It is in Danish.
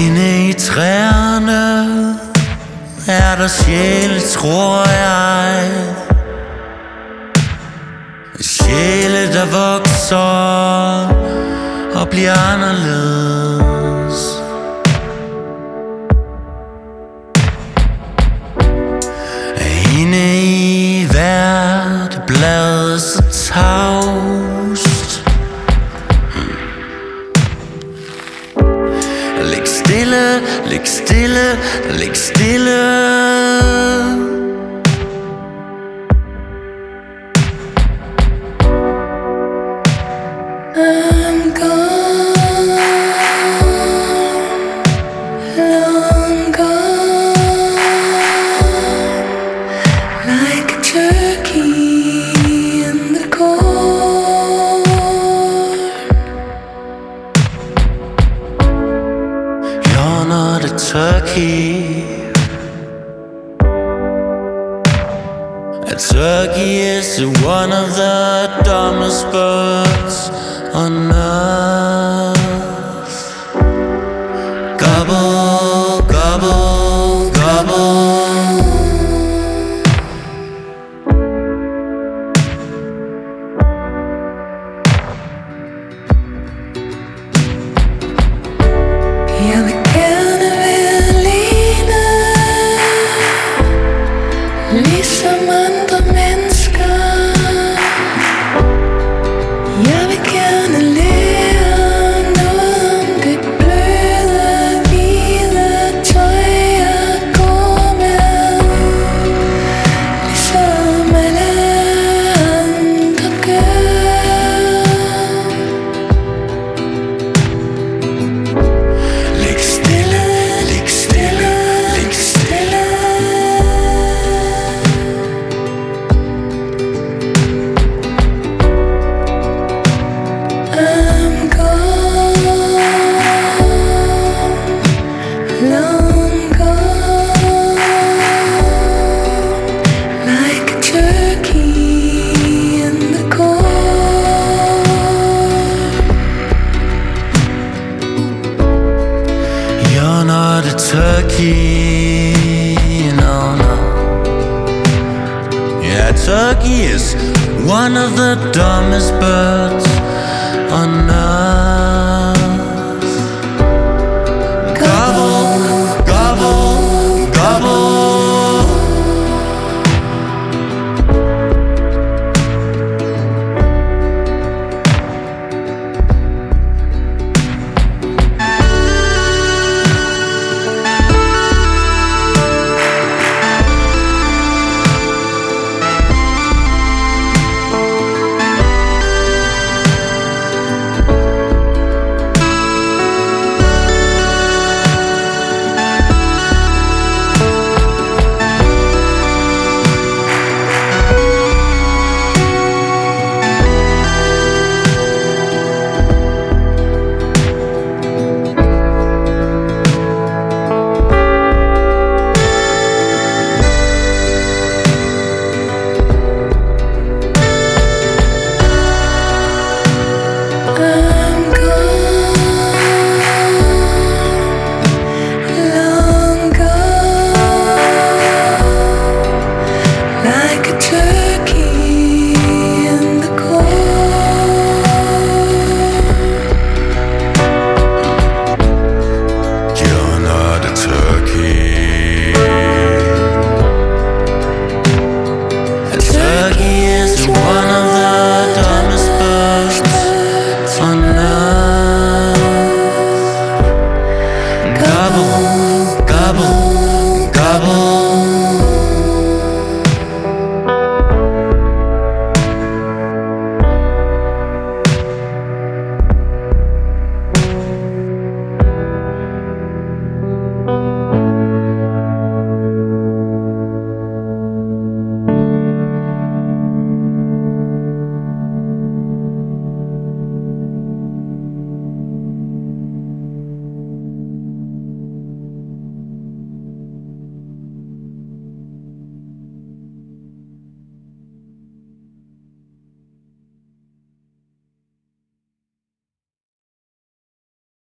Inde i træerne er der sjæle, tror jeg. Sjæle, der vokser og bliver anderledes. Inde i hvert blad så tavst. Læg stille, læg stille, læg stille. I'm gone, long gone, like a turkey in the corn. You're not a turkey. A turkey is one of the dumbest birds on earth. Gobble, gobble, gobble. Jeg vil gerne være alene, ligesom andre mennesker. Jeg vil gerne lære noget om det bløde, hvide tøj, jeg går med, ligesom alle andre gør. Læg stille, læg stille, læg stille. I'm gone, long gone, like a turkey in the corn. You're not a turkey, no, no. Yeah, turkey is one of the dumbest birds on earth.